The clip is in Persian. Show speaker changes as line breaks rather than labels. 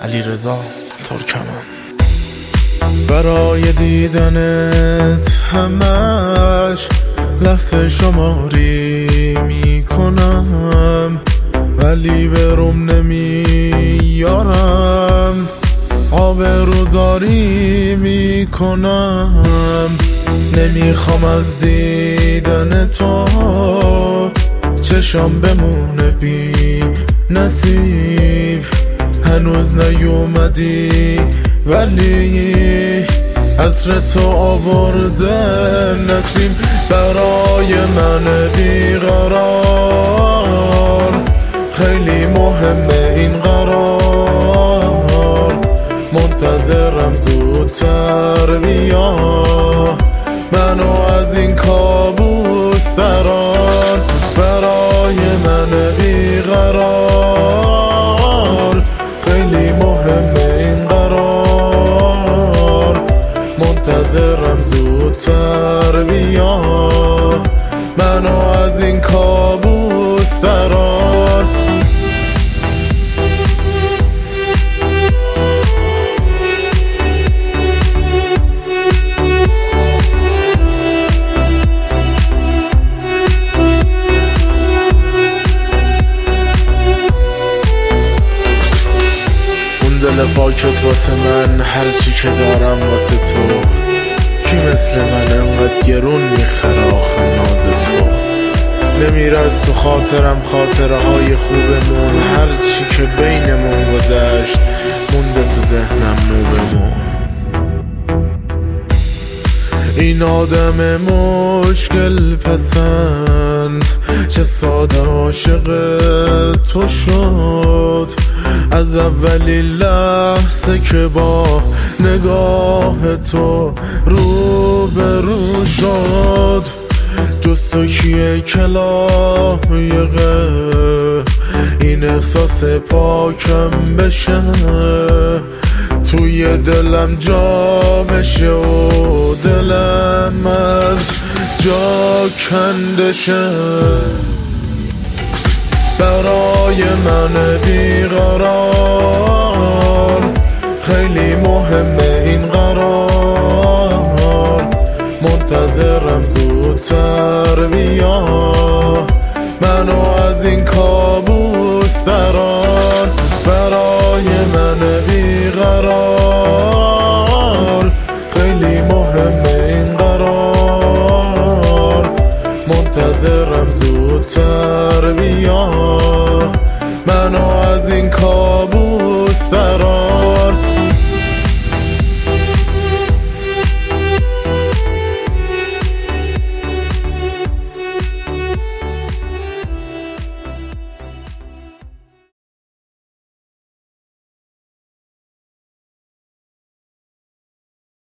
علیرضا ترکمان. برای دیدنت همش لحظه شماری میکنم، ولی بروم نمیارم، آبروداری میکنم. نمیخوام از دیدن تو چشام بمونه بی نصیب، هنوز نیومدی ولی عطر تو آورده نسیم. برای من بیقرار خیلی مهمه این قرار، منتظرم زودتر بیا منو از این کابوس درار. برای من بیقرار خیلی مهمه این قرار، منتظرم زودتر بیا منو از این کابوس درار. دل پاکت واسه من، هر چی که دارم واسه تو. کی مثل من انقدر گرون میخره آخه ناز تو؟ نمیره از تو خاطرم خاطره های خوبمون، هر چی که بینمون گذشت مونده تو ذهنم نوبمون. این آدم مشکل پسند چه ساده عاشق تو شد، از اولی لحظه که با نگاه تو روبرو شد. جز تو کیه که لایقه این احساس پاکم بشه، توی دلم جا بشه و دلم از جا کنده شه. برای من بیقرار خیلی مهمه این قرار، منتظرم زودتر بیا منو از این کابوس